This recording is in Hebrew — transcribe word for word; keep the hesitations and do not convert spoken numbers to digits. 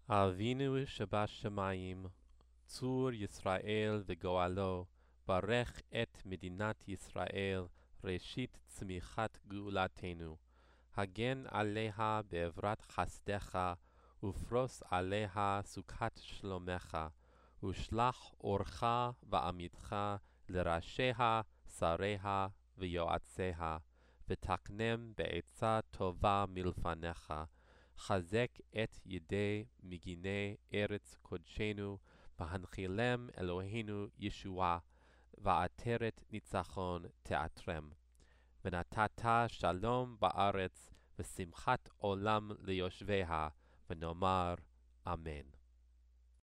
אבינו שבשמיים, צור ישראל וגואלו, ברך את מדינת ישראל, ראשית צמיחת גאולתנו. הגן עליה בעברת חסדך, ופרוס עליה סוכת שלומך, ושלח אורך ועמיתך לראשיה, שריה ויועציה, ותקנם בעצה טובה מלפניך. חזק את ידי מגיני ארץ קודשנו, והנחילם אלוהינו ישועה, ועטרת ניצחון תעטרם. ונתת שלום בארץ, ושמחת עולם ליושביה, ונאמר אמן.